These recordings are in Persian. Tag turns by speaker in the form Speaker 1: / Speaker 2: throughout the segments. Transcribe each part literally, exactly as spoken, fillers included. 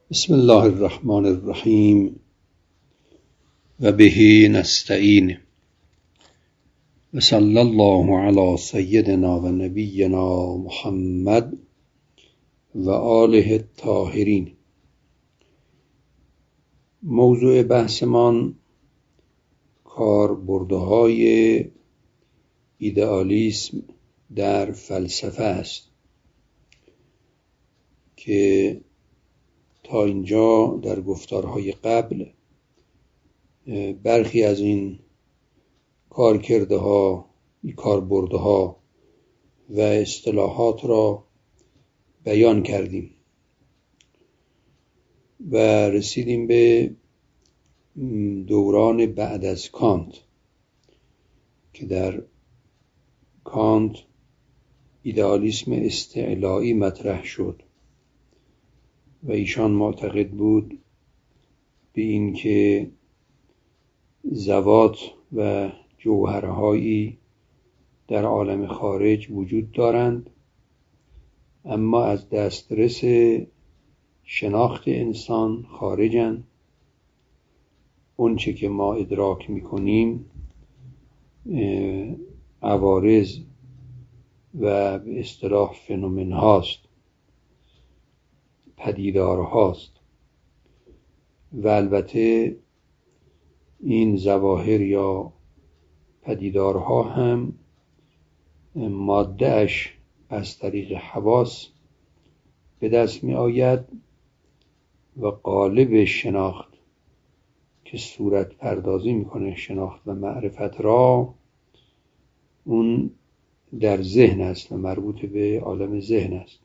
Speaker 1: بسم الله الرحمن الرحیم و به نستعین و صلی الله علی سیدنا و نبینا محمد و آله الطاهرین. موضوع بحثمان کاربردهای ایدئالیسم در فلسفه است که تا اینجا در گفتارهای قبل برخی از این کارکردها، کاربردها و اصطلاحات را بیان کردیم و رسیدیم به دوران بعد از کانت که در کانت ایدئالیسم استعلایی مطرح شد و ایشان معتقد بود به این که ذوات و جوهرهایی در عالم خارج وجود دارند، اما از دسترس شناخت انسان خارجند. اون چه که ما ادراک میکنیم عوارض و به اصطلاح فنومن هاست، پدیدار هاست و البته این ظواهر یا پدیدارها هم ماده‌اش از طریق حواس به دست می آید و قالب شناخت که صورت پردازی میکنه شناخت و معرفت را، اون در ذهن است و مربوط به عالم ذهن است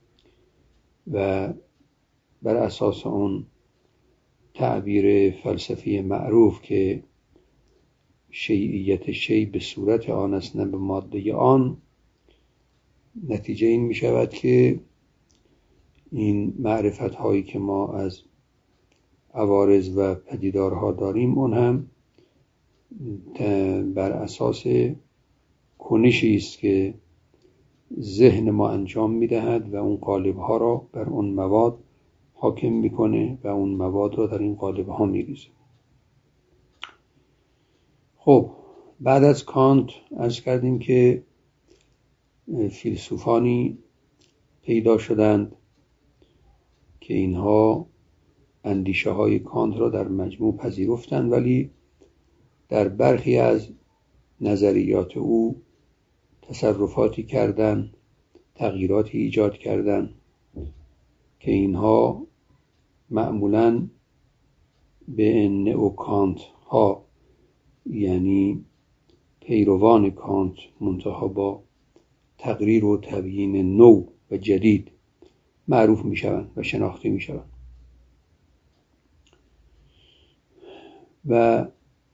Speaker 1: و بر اساس اون تعبیر فلسفی معروف که شیعیت شیء به صورت آن است نه به ماده آن، نتیجه این می شود که این معرفت هایی که ما از عوارض و پدیدارها داریم اون هم بر اساس کنشی است که ذهن ما انجام میدهد و اون قالب ها را بر اون مواد حاکم میکنه و اون مواد را در این قالب ها میریزه. خب بعد از کانت عرض کردیم که فیلسوفانی پیدا شدند که اینها اندیشه های کانت را در مجموع پذیرفتند، ولی در برخی از نظریات او تصرفاتی کردند، تغییراتی ایجاد کردند که اینها معمولاً به نئو کانت ها، یعنی پیروان کانت منتها با تقریر و تبیین نو و جدید، معروف می شوند و شناخته می شوند. و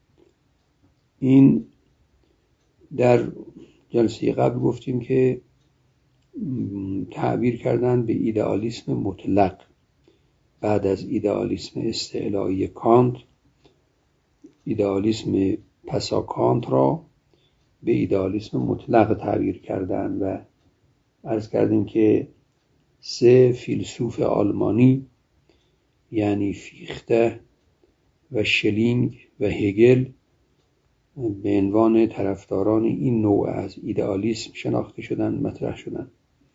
Speaker 1: این در جلسه قبل گفتیم که تعبیر کردن به ایدئالیسم مطلق بعد از ایدئالیسم استعلایی کانت، ایدئالیسم پسا کانت را به ایدئالیسم مطلق تعبیر کردن و عرض کردیم که سه فیلسوف آلمانی یعنی فیخته و شلینگ و هگل به عنوان طرفداران این نوع از ایدئالیسم شناخته شدند، مطرح شدند.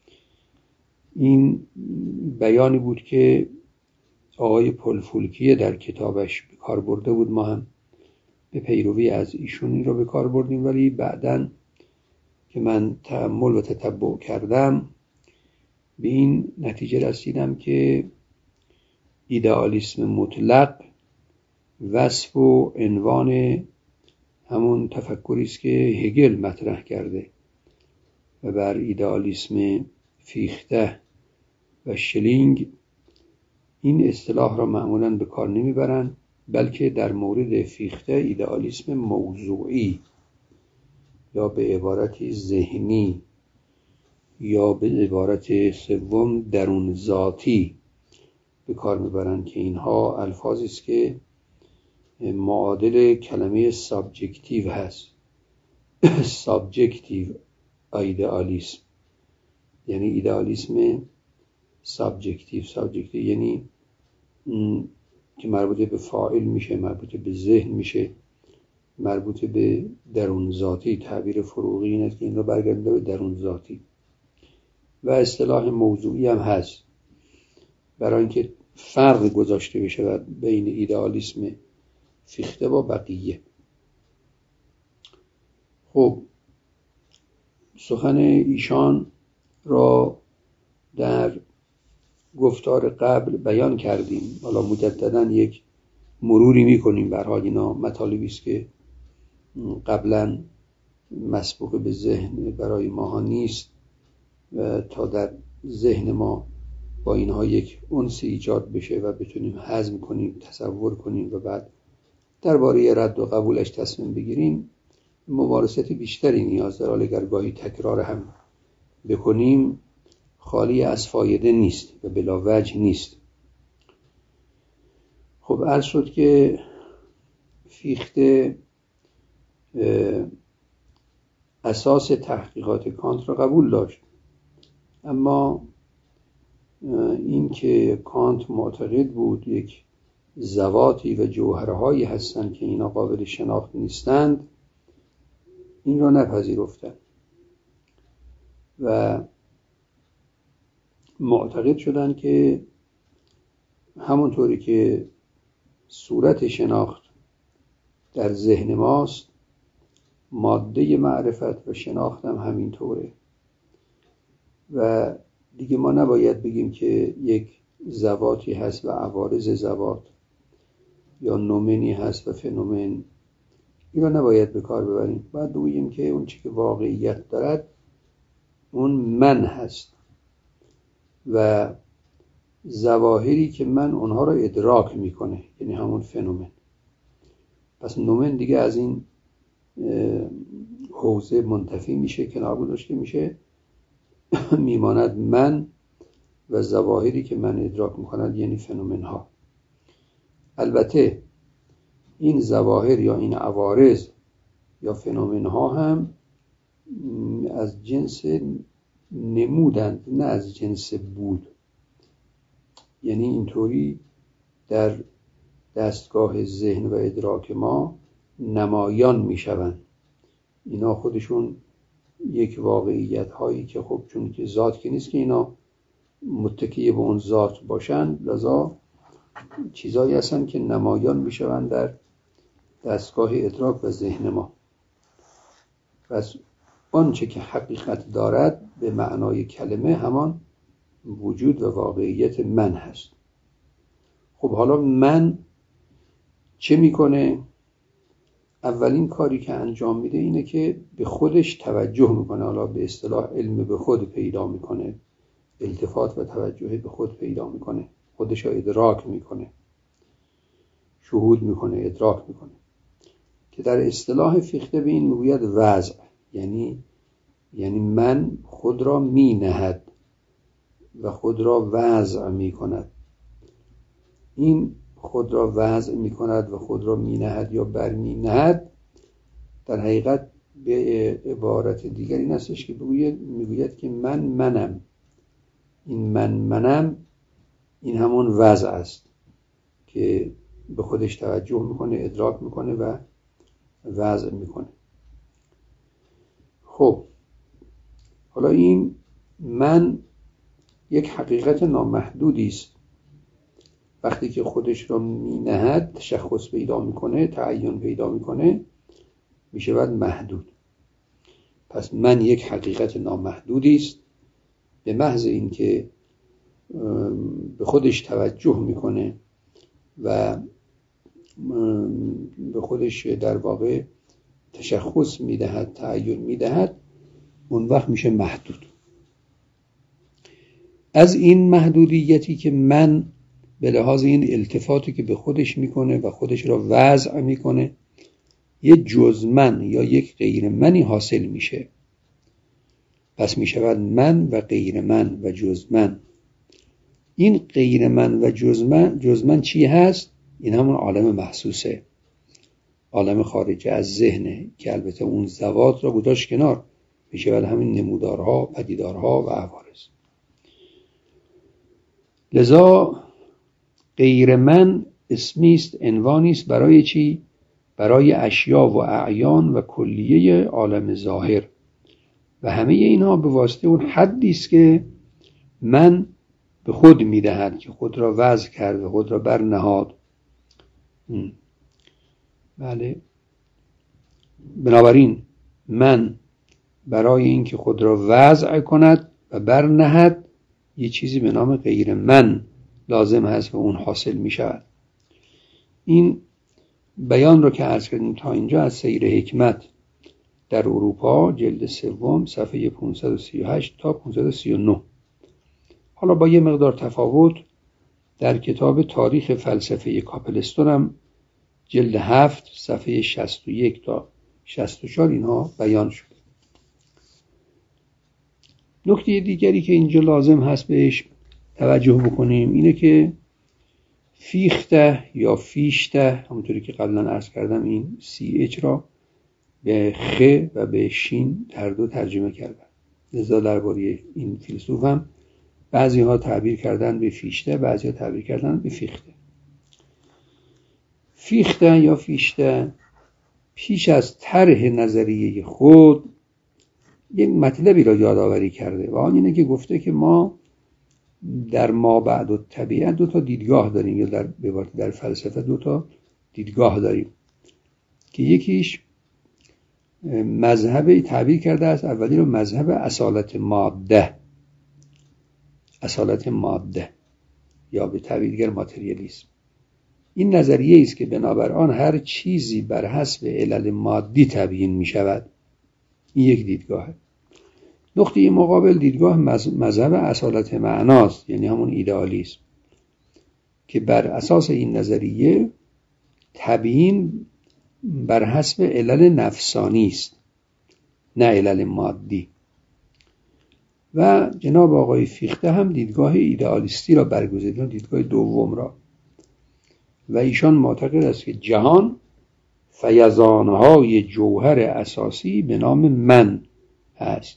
Speaker 1: این بیانی بود که آقای پل فولکیه در کتابش به کار برده بود، ما هم به پیروی از ایشون این را به کار بردیم، ولی بعداً که من تأمل و تتبع کردم به این نتیجه رسیدم که ایدئالیسم مطلق وصف و عنوان همون تفکری است که هگل مطرح کرده و بر ایدئالیسم فیخته و شلینگ این اصطلاح را معمولاً به کار نمیبرند، بلکه در مورد فیخته ایدئالیسم موضوعی یا به عبارتی ذهنی یا به عبارت سوم درون ذاتی به کار میبرند که اینها الفاظی است که معادل کلمه سابجکتیو هست. سابجکتیو ایدئالیسم یعنی ایدئالیسم سابجکتیو. سابجکتیو یعنی که مربوط به فاعل میشه، مربوط به ذهن میشه، مربوط به درون ذاتی. تعبیر فروغی این است که این رو برگردونده به درون ذاتی. و اصطلاح موضوعی هم هست برای اینکه فرق گذاشته بشه بین ایدئالیسم فیخته با بقیه. خب سخن ایشان را در گفتار قبل بیان کردیم، حالا مجددا یک مروری میکنیم. به هر حال اینا مطالبی است که قبلا مسبوق به ذهن برای ماها نیست و تا در ذهن ما با اینها یک انس ایجاد بشه و بتونیم هضم کنیم، تصور کنیم و بعد درباره رد و قبولش تصمیم بگیریم، مبارزات بیشتری نیاز داره. حالا اگر گاهی تکرار هم بکنیم خالی از فایده نیست و بلا وجه نیست. خب عرض شد که فیخته اساس تحقیقات کانت را قبول داشت، اما این که کانت معتقد بود یک ذواتی و جوهرهایی هستند که اینا قابل شناخت نیستند، این را نپذیرفتند و معتقد شدند که همونطوری که صورت شناخت در ذهن ماست، ماده معرفت و شناخت هم همینطوره و دیگه ما نباید بگیم که یک ذواتی هست و عوارض ذوات یا نومنی هست و فنومن، این را نباید به کار ببریم. باید بگوییم که اون چی که واقعیت دارد اون من هست و ظواهری که من اونها را ادراک میکنه، یعنی همون فنومن. پس نومن دیگه از این حوزه منتفی میشه، کنار گذاشته میشه، میماند من و ظواهری که من ادراک میکنند، یعنی فنومن ها. البته این ظواهر یا این عوارض یا فنومن ها هم از جنس نمودند، نه از جنس بود. یعنی اینطوری در دستگاه ذهن و ادراک ما نمایان میشوند. اینا خودشون یک واقعیت هایی که خب چون که ذات که نیست که اینا متکی به اون ذات باشند، لذا چیزایی هستن که نمایان میشوند در دستگاه ادراک و ذهن ما. پس آنچه که حقیقت دارد به معنای کلمه همان وجود و واقعیت من هست. خب حالا من چه میکنه؟ اولین کاری که انجام میده اینه که به خودش توجه میکنه. حالا به اصطلاح علم به خود پیدا میکنه، التفات و توجه به خود پیدا میکنه، خودش رو ادراک میکنه، شهود میکنه، ادراک میکنه، که در اصطلاح فیخته به این میگوید وضع. یعنی یعنی من خود را می نهد و خود را وضع می کند. این خود را وضع می کند و خود را می نهد یا بر می نهد در حقیقت به عبارت دیگر این هستش که بگوید میگوید که من منم. این من منم این همون وضع است که به خودش توجه میکنه، ادراک میکنه و وضع میکنه. خب حالا این من یک حقیقت نامحدودی است. وقتی که خودش را مینهد، تشخص پیدا میکنه، تعین پیدا میکنه، میشود محدود. پس من یک حقیقت نامحدودی است. به محض اینکه به خودش توجه میکنه و به خودش در واقع تشخص میدهد، تعین میدهد، اون وقت میشه محدود. از این محدودیتی که من به لحاظ این التفاتی که به خودش میکنه و خودش را وضع میکنه، یه جز من یا یک غیر منی حاصل میشه. پس میشود من و غیر من و جز من. این غیر من و جز من, جز من چی هست؟ این همون عالم محسوسه، عالم خارج از ذهنه که البته اون ذوات را گذاشت کنار، میشود همین نمودارها، پدیدارها و عوارض. لذا غیر من اسمی است، عنوانی است برای چی؟ برای اشیا و اعیان و کلیه عالم ظاهر و همه اینها به واسطه اون حدی است که من به خود میدهد که خود را وضع کرده، خود را برنهاد. بله، بنابراین من برای اینکه خود را وضع کند و برنهد یه چیزی به نام غیر من لازم هست و اون حاصل می شود. این بیان رو که عرض کردیم تا اینجا از سیر حکمت در اروپا جلد سوم صفحه پانصد و سی و هشت تا پانصد و سی و نه. حالا با یه مقدار تفاوت در کتاب تاریخ فلسفه کاپلستون هم جلد هفت صفحه شصت و یک تا شصت و چهار اینها بیان شد. نکته دیگری که اینجا لازم هست بهش توجه بکنیم اینه که فیخته یا فیشته، همونطوری که قبلا عرض کردم این سی اچ را به خ و به شین هر دو ترجمه کردن. لذا درباره این فیلسوف هم بعضی ها تعبیر کردن به فیشته، بعضی ها تعبیر کردن به فیخته. فیخته یا فیشته پیش از طرح نظریه خود یک مطلبی را یادآوری کرده و آن اینه که گفته که ما در مابعد و طبیعت دو تا دیدگاه داریم، یا در در فلسفه دو تا دیدگاه داریم که یکیش مذهب تعبیر کرده است، اولی رو مذهب اصالت ماده، اصالت ماده یا به تعبیر دیگر ماتریالیسم. این نظریه است که بنابر آن هر چیزی بر حسب علل مادی تبیین می شود. این یک دیدگاهه. نقطه مقابل دیدگاه مذهب اصالت معناست، یعنی همون ایدئالیسم که بر اساس این نظریه تبیین بر حسب علل نفسانی است نه علل مادی. و جناب آقای فیخته هم دیدگاه ایدئالیستی را برگزیدن، دیدگاه دوم را، و ایشان معتقد است که جهان فیضانهای جوهر اساسی به نام من هست.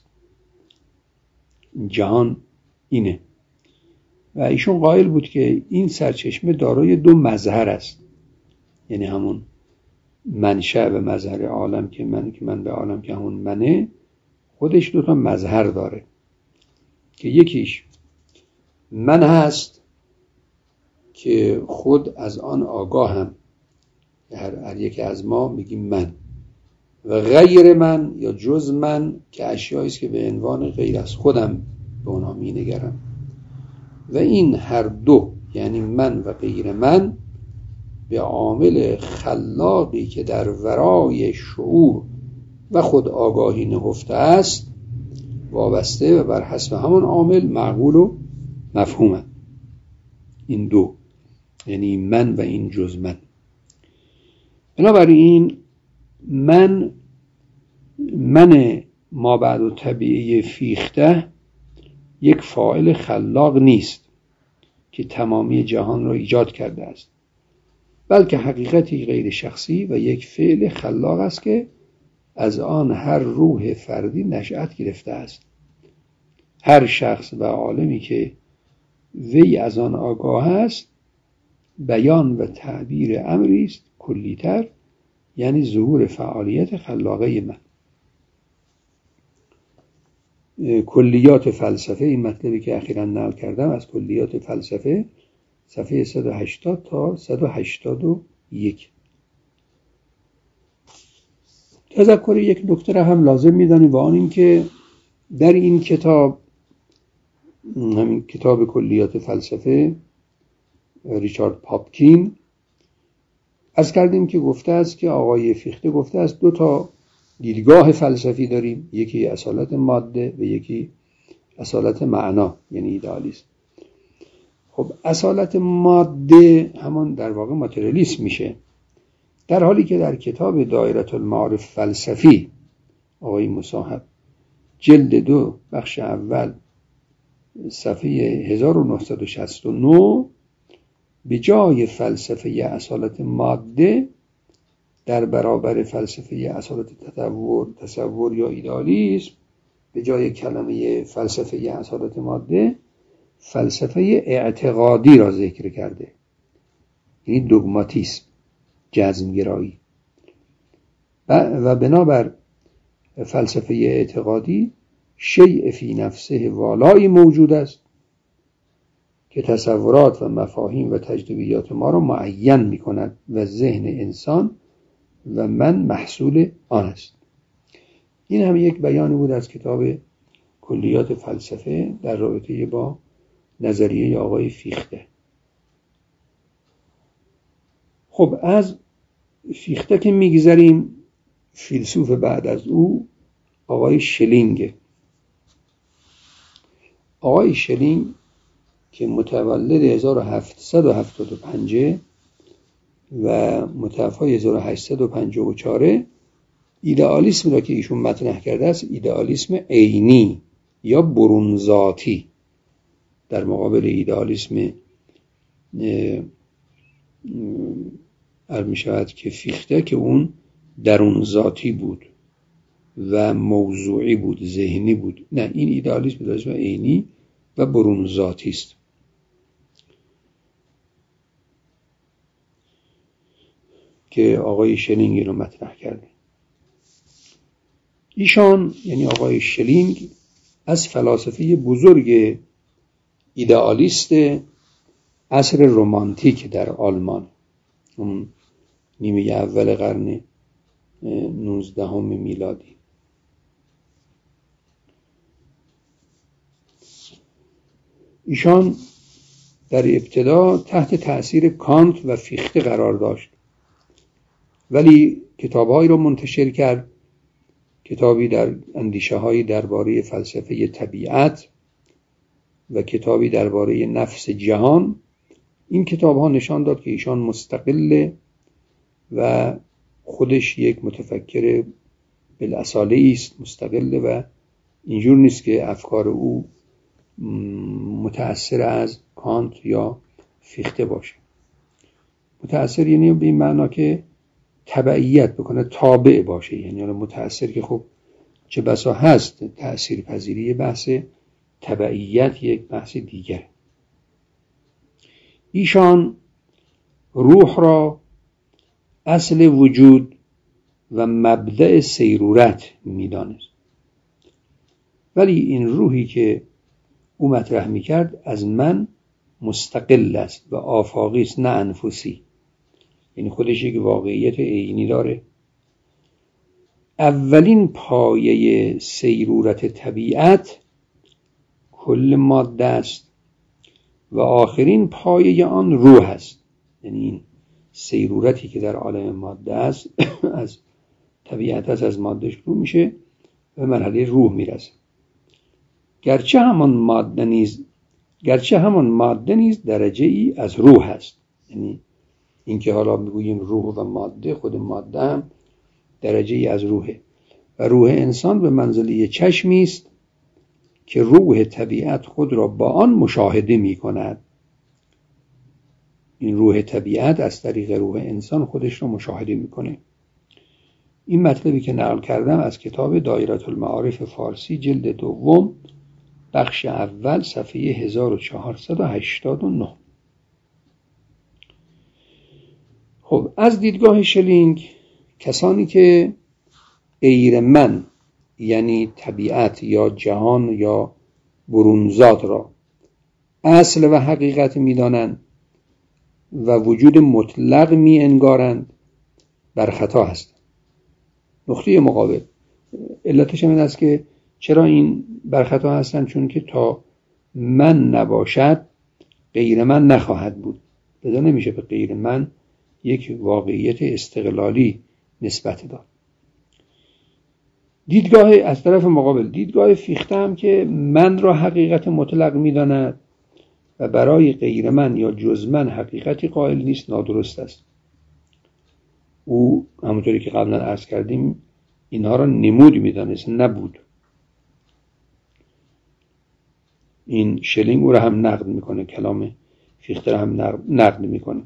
Speaker 1: جهان اینه و ایشون قائل بود که این سرچشمه دارای دو مظهر است، یعنی همون منشأ و مظهر عالم که من که من به عالم که همون منه، خودش دو تا مظهر داره که یکیش من هست که خود از آن آگاهم، هر, هر یک از ما میگیم من، و غیر من یا جز من که اشیایی است که به عنوان غیر از خودم به اونها مینگرم. و این هر دو یعنی من و غیر من به عامل خلاقی که در ورای شعور و خود آگاهی نهفته است وابسته و بر حسب همون عامل معقول و مفهومه. این دو یعنی من و این جز من. بنابراین من من مابعد و طبیعی فیخته یک فاعل خلاق نیست که تمامی جهان را ایجاد کرده است، بلکه حقیقتی غیر شخصی و یک فعل خلاق است که از آن هر روح فردی نشأت گرفته است. هر شخص و عالمی که وی از آن آگاه است بیان و تعبیر امری است کلی‌تر، یعنی ظهور فعالیت خلاقه من. کلیات فلسفه، این مطلبی که اخیراً نقل کردم از کلیات فلسفه صفحه صد و هشتاد تا صد و هشتاد و یک. تذکر یک نکته را هم لازم می‌دانیم و آن این که در این کتاب، همین کتاب کلیات فلسفه ریچارد پاپکین، از کردیم که گفته است که آقای فیخته گفته است دو تا دیدگاه فلسفی داریم، یکی اصالت ماده و یکی اصالت معنا یعنی ایدئالیسم. خب اصالت ماده همان در واقع ماتریالیسم میشه، در حالی که در کتاب دایره المعارف فلسفی آقای مصاحب جلد دو بخش اول صفحه هزار و نهصد و شصت و نه به جای فلسفه اصالت ماده در برابر فلسفه اصالت تصور تصور یا ایدئالیسم، به جای کلمه فلسفه اصالت ماده فلسفه اعتقادی را ذکر کرده. یعنی دوگماتیسم، جزمگرایی. و بنابر فلسفه اعتقادی شیء فی نفسه والایی موجود است که تصورات و مفاهیم و تجربیات ما را معین می کند و ذهن انسان و من محصول آن است. این هم یک بیانی بود از کتاب کلیات فلسفه در رابطه با نظریه آقای فیخته. خب از فیخته که میگذریم، فیلسوف بعد از او آقای شلینگ. آقای شلینگ که متولد هزار و هفتصد و هفتاد و پنج و متوفای هزار و هشتصد و پنجاه و چهار، ایدئالیسم را که ایشون مطرح کرده است ایدئالیسم عینی یا برون ذاتی در مقابل ایدئالیسم عرض می شود که فیخته که اون درون ذاتی بود و موضوعی بود، ذهنی بود. نه، این ایدئالیسم ایدئالیسم عینی و برون ذاتی است که آقای شلینگ رو مطرح کرده. ایشان یعنی آقای شلینگ از فلاسفه بزرگ ایدئالیست عصر رمانتیک در آلمان، اون نیمه اول قرن نوزدهم میلادی. ایشان در ابتدا تحت تأثیر کانت و فیخته قرار داشت، ولی کتاب‌هایی را منتشر کرد، کتابی در اندیشه های درباره فلسفه طبیعت و کتابی درباره نفس جهان. این کتاب ها نشان داد که ایشان مستقل و خودش یک متفکر بالاصاله است، مستقل و اینجور نیست که افکار او متأثر از کانت یا فیخته باشه. متأثر یعنی به این معنا که تبعیت بکنه، تابع باشه، یعنی متأثر که خب چه بسا هست تأثیر پذیری، بحث تبعیت یک بحث دیگر. ایشان روح را اصل وجود و مبدأ سیرورت می‌دانست، ولی این روحی که او مطرح می‌کرد از من مستقل است و آفاقی است، نه انفسی، یعنی خودش یک واقعیت عینی داره. اولین پایه سیرورت طبیعت کل ماده است و آخرین پایه آن روح است. یعنی این سیرورتی که در عالم ماده است از طبیعت است، از ماده شروع میشه و مرحله روح میرسه. گرچه همان ماده نیز گرچه همان ماده نیز درجه ای از روح است. یعنی این که حالا میگوییم روح و ماده، خود ماده هم درجه ای از روحه و روح انسان به منزله چشمی است که روح طبیعت خود را با آن مشاهده می کند. این روح طبیعت از طریق روح انسان خودش را مشاهده می کنه. این مطلبی که نقل کردم از کتاب دایره المعارف فارسی جلد دوم بخش اول صفحه هزار و چهارصد و هشتاد و نه. خب از دیدگاه شلینگ کسانی که غیر من یعنی طبیعت یا جهان یا برونزاد را اصل و حقیقت می دانند و وجود مطلق می انگارند بر خطا هستند. نقطه مقابل علتش این است که چرا این بر خطا هستند؟ چون که تا من نباشد غیر من نخواهد بود، لذا نمیشه به غیر من یک واقعیت استقلالی نسبت داد. دیدگاه از طرف مقابل دیدگاه فیخته هم که من را حقیقت مطلق می‌داند و برای غیر من یا جز من حقیقتی قائل نیست، نادرست است. او همونطوری که قبلا عرض کردیم اینها را نمود می‌دانست، نبود. این شلینگ او را هم نقد میکنه، کلام فیخته را هم نقد میکنه.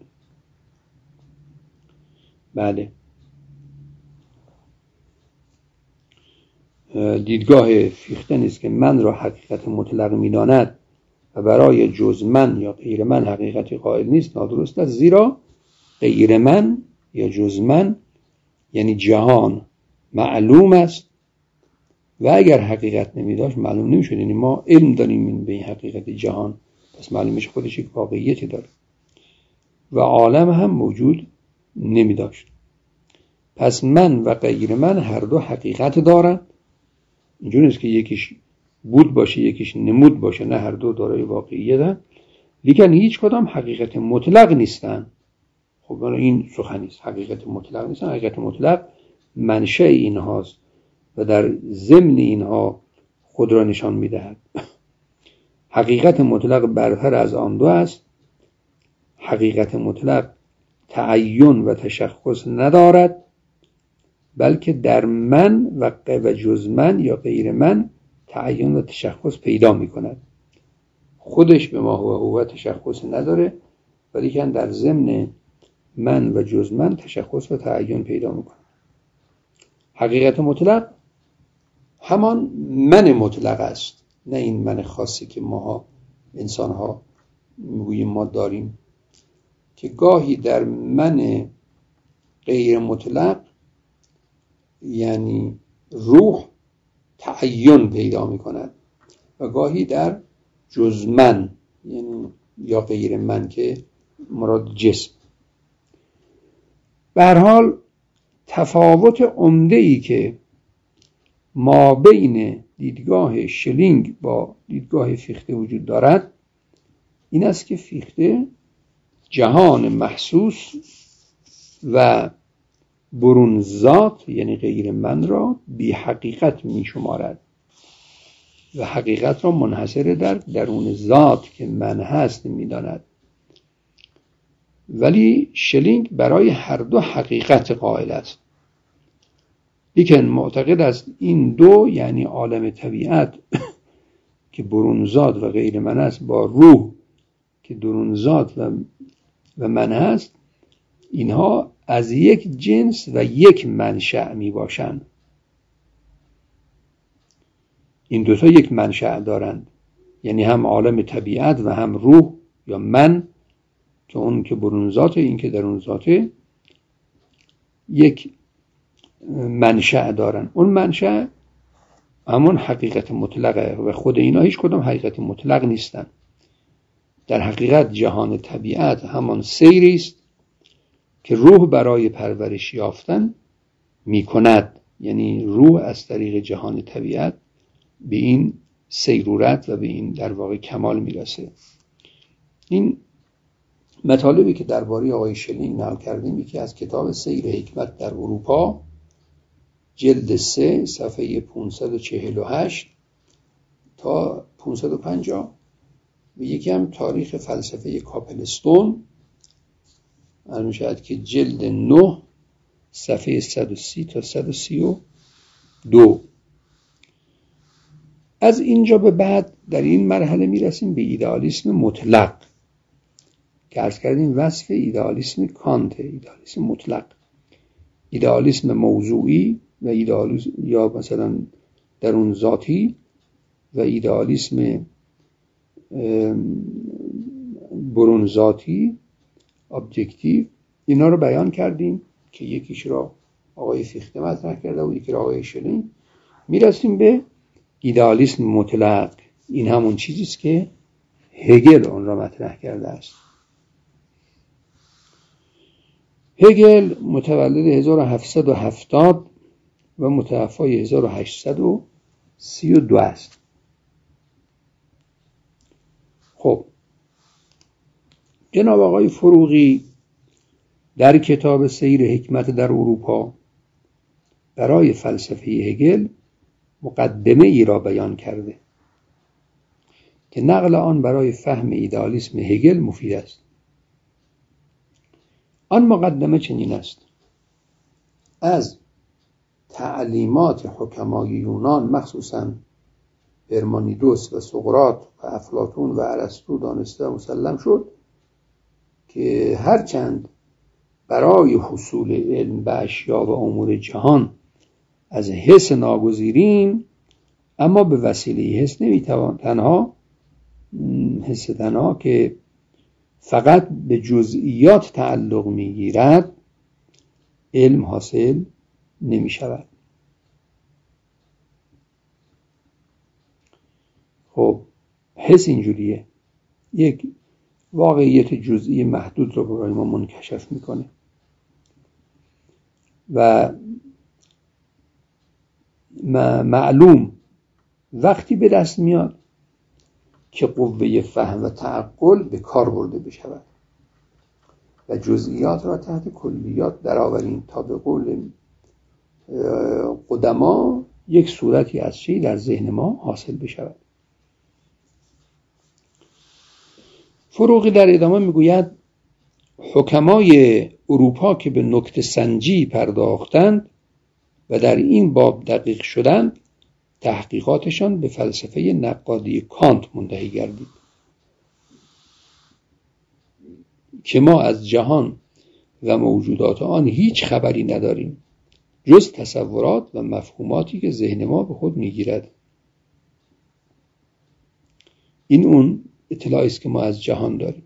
Speaker 1: بله، دیدگاه فیخته نیست که من را حقیقت مطلق می‌داند و برای جز من یا غیر من حقیقتی قائل نیست، نادرست است، زیرا غیر من یا جز من یعنی جهان معلوم است و اگر حقیقت نمی داشت معلوم نمی شد. یعنی ما علم داریم این به این حقیقت جهان، پس معلوم میشه خودش یک واقعیتی داره و عالم هم موجود نمی داشت. پس من و غیر من هر دو حقیقت دارن. اینجور نیست که یکیش بود باشه یکیش نمود باشه، نه، هر دو دارای واقعیتن، لیکن هیچ کدام حقیقت مطلق نیستن. خب این سخن نیست، حقیقت مطلق نیستن. حقیقت مطلق منشأ اینهاست و در ضمن اینها خود را نشان میدهد. حقیقت مطلق برتر از آن دو است. حقیقت مطلق تعین و تشخص ندارد، بلکه در من و و جز من یا غیر من تعین و تشخص پیدا می کند. خودش به ما هو هو تشخص نداره، ولی که در ضمن من و جز من تشخص و تعین پیدا می کند. حقیقت مطلق همان من مطلق است، نه این من خاصی که ماها انسان ها میگوییم ما داریم، که گاهی در من غیر مطلق یعنی روح تعین پیدا می کند و گاهی در جز من یعنی یا غیر من که مراد جسم. به هر حال تفاوت عمده‌ای که ما بین دیدگاه شلینگ با دیدگاه فیخته وجود دارد این است که فیخته جهان محسوس و برون ذات یعنی غیر من را بی حقیقت می شمارد و حقیقت را منحصر در درون ذات که من هست می داند. ولی شلینگ برای هر دو حقیقت قائل است، لیکن معتقد است این دو یعنی عالم طبیعت که برون ذات و غیر من است با روح که درون ذات و و من هست، اینها از یک جنس و یک منشأ می باشند. این دوتا یک منشأ دارند، یعنی هم عالم طبیعت و هم روح یا من که اون که برون ذاته این که درون ذاته یک منشأ دارن. اون منشأ همون حقیقت مطلقه و خود اینا هیچ کدام حقیقت مطلق نیستن. در حقیقت جهان طبیعت همان سیری است که روح برای پرورش یافتن می کند، یعنی روح از طریق جهان طبیعت به این سیرورت و به این در واقع کمال میرسه. این مطالبی که درباره آقای شلینگ نقل کردیم یکی از کتاب سیر حکمت در اروپا جلد سه صفحه پانصد و چهل و هشت تا پانصد و پنجاه و یکی هم تاریخ فلسفه کاپلستون معلوم شد که جلد نه صفحه صد و سی تا صد و سی و دو. از اینجا به بعد در این مرحله میرسیم به ایدئالیسم مطلق که عرض کردیم وصف ایدئالیسم کانت، ایدئالیسم مطلق، ایدئالیسم موضوعی و ایدئالیسم یا مثلا درون ذاتی و ایدئالیسم برون ذاتی ابجکتیو. اینا رو بیان کردیم که یکیش را آقای فیخته مطرح کرده و یکی را آقای شلینگ. میرسیم به ایدئالیسم مطلق. این همون چیزی است که هگل اون را مطرح کرده است. هگل متولد هزار و هفتصد و هفتاد و متوفای هزار و هشتصد و سی و دو است. خب جناب آقای فروغی در کتاب سیر حکمت در اروپا برای فلسفه هگل مقدمه ای را بیان کرده که نقل آن برای فهم ایدئالیسم هگل مفید است. آن مقدمه چنین است: از تعلیمات حکمای یونان مخصوصاً پرمانیدوس و سقراط و افلاطون و ارسطو دانسته و مسلم شد که هرچند برای حصول علم به اشیاء و امور جهان از حس ناگزیریم، اما به وسیله حس نمیتوان تنها حس تنها که فقط به جزئیات تعلق میگیرد علم حاصل نمی شود. خب حس اینجوریه، یک واقعیت جزئی محدود رو برای ما منکشف میکنه و معلوم وقتی به دست میاد که قوه فهم و تعقل به کار برده بشود و جزئیات را تحت کلیات درآوریم تا به قول قدما یک صورتی از چی در ذهن ما حاصل بشود. فروغی در ادامه میگوید حکمای اروپا که به نکته سنجی پرداختند و در این باب دقیق شدند، تحقیقاتشان به فلسفه نقادی کانت منتهی گردید که ما از جهان و موجودات آن هیچ خبری نداریم جز تصورات و مفهوماتی که ذهن ما به خود میگیرد. این اون اطلاعی است که ما از جهان داریم،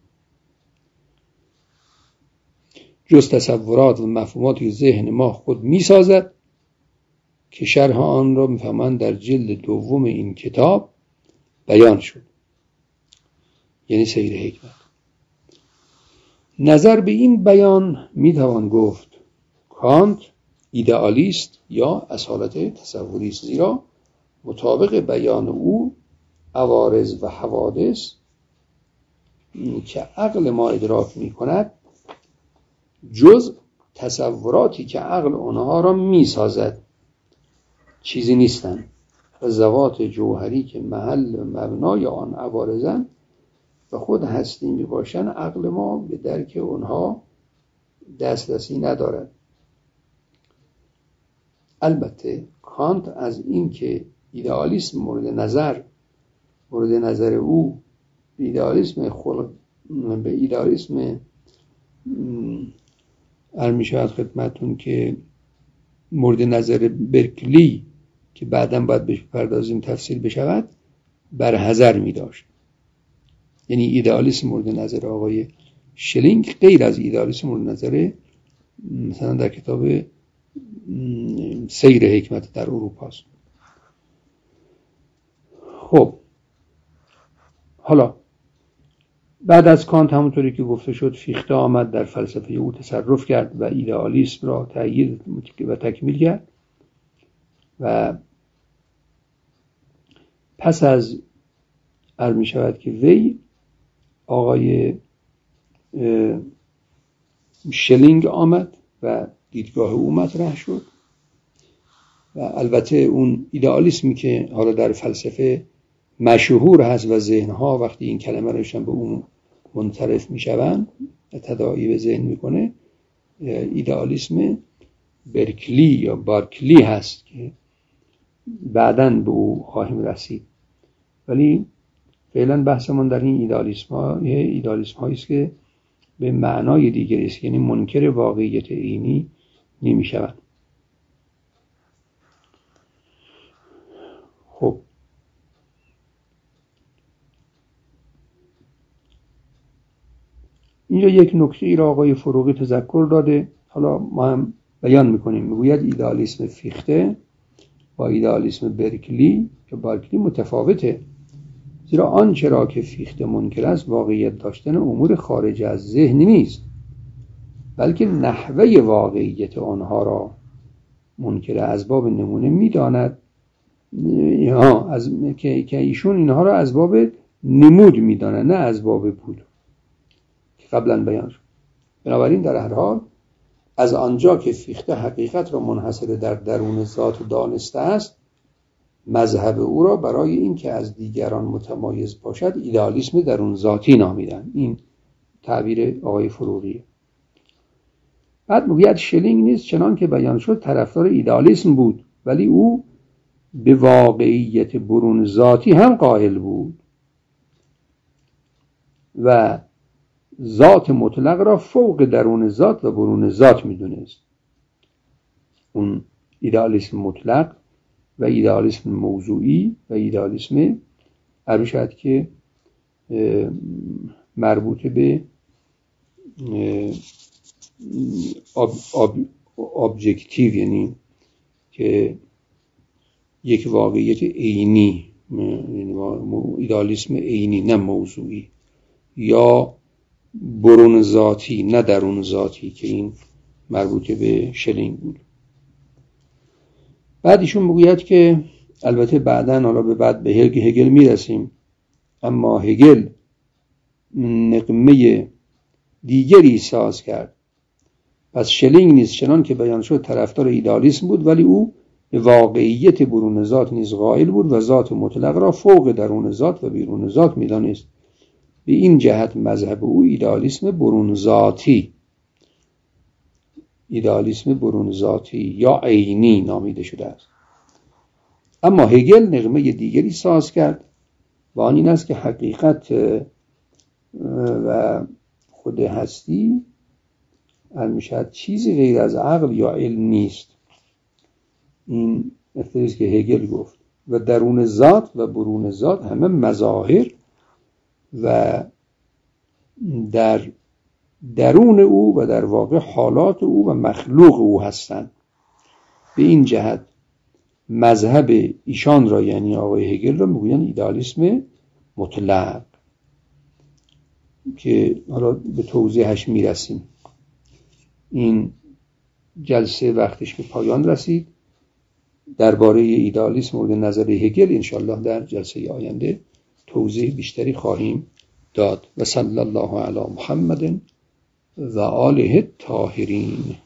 Speaker 1: جز تصورات و مفهوماتی که ذهن ما خود میسازد که شرح آن را میفهمند در جلد دوم این کتاب بیان شد، یعنی سیر حکمت. نظر به این بیان میتوان گفت کانت ایدئالیست یا اصالت تصوری است، زیرا مطابق بیان او عوارض و حوادث که عقل ما ادراک میکند جز تصوراتی که عقل آنها را میسازد چیزی نیستند و ذوات جوهری که محل و مبنای آن عوارضند و خود هستی میباشند عقل ما به درک آنها دسترسی ندارد. البته کانت از این که ایدئالیسم مورد نظر مورد نظر او به ایدئالیسم خلق به ایدئالیسم عرض شود خدمتون که مورد نظر برکلی که بعداً باید بهش پردازیم تفصیل بشود برحذر می داشت. یعنی ایدئالیسم مورد نظر آقای شلینگ غیر از ایدئالیسم مورد نظر مثلا در کتاب سیر حکمت در اروپا است. خب حالا بعد از کانت همونطوری که گفته شد فیخته آمد در فلسفه او تصرف کرد و ایدئالیسم را تأیید و تکمیل کرد و پس از عرض می شود که وی آقای شلینگ آمد و دیدگاه او مطرح شد و البته اون ایدئالیسمی که حالا در فلسفه مشهور هست و ذهنها وقتی این کلمه روشن به اون منصرف می شوند و تداعی به ذهن می کنه ایدئالیسم برکلی یا بارکلی هست که بعداً به او خواهیم رسید. ولی فعلا بحثمون در این ایدئالیسم ها ایدئالیسم هایی است که به معنای دیگری است، یعنی منکر واقعیت عینی نمی شوند. خب اینجا یک نکته ای را آقای فروغی تذکر داده، حالا ما هم بیان میکنیم. میگوید ایدئالیسم فیخته با ایدئالیسم برکلی که بارکلی متفاوته، زیرا آنچه را که فیخته منکر است واقعیت داشتن امور خارج از ذهن نیست، بلکه نحوه واقعیت آنها را منکر از باب نمونه میداند ها از که که ایشون اینها را از باب نمود میداند نه از باب بود که قبلا بیان شد. بنابراین در هر حال از آنجا که فیخته حقیقت را منحصر در درون ذات دانسته است، مذهب او را برای این که از دیگران متمایز باشد ایدئالیسم درون ذاتی نامیدن. این تعبیر آقای فروغی. بعد میگوید شلینگ نیز چنان که بیان شد طرفدار ایدئالیسم بود، ولی او به واقعیت برون ذاتی هم قائل بود و ذات مطلق را فوق درون ذات و برون ذات میدونست. اون ایدئالیسم مطلق و ایدئالیسم موضوعی و ایدئالیسم عرض شد که مربوط به اب، اب، ابجکتیو، یعنی که یک واقعیت عینی، ایدالیسم عینی نه موضوعی، یا برون ذاتی نه درون ذاتی که این مربوط به شلینگ بود. بعد ایشون میگوید که البته بعداً حالا به بعد به هگل میرسیم، اما هگل نقمه دیگری ساز کرد. پس شلینگ نیز چنان که بیان شد طرفدار ایدالیسم بود، ولی او به واقعیت برون ذات نیز قائل بود و ذات مطلق را فوق درون ذات و بیرون ذات می‌دانست. به این جهت مذهب او ایدالیسم برون ذاتی ایدالیسم برون ذاتی یا عینی نامیده شده است. اما هگل نغمه دیگری ساز کرد و آن این است که حقیقت و خود هستی همیشه چیزی غیر از عقل یا علم نیست. این افتراضی که هگل گفت. و درون ذات و برون ذات همه مظاهر و در درون او و در واقع حالات او و مخلوق او هستند. به این جهت مذهب ایشان را، یعنی آقای هگل را، میگویند ایدالیسم مطلق، که حالا به توضیحش میرسیم. این جلسه وقتش به پایان رسید. درباره ایدالیسم مورد نظر هگل انشاءالله در جلسه آینده توضیح بیشتری خواهیم داد. و صلی الله علی محمد و آله الطاهرین.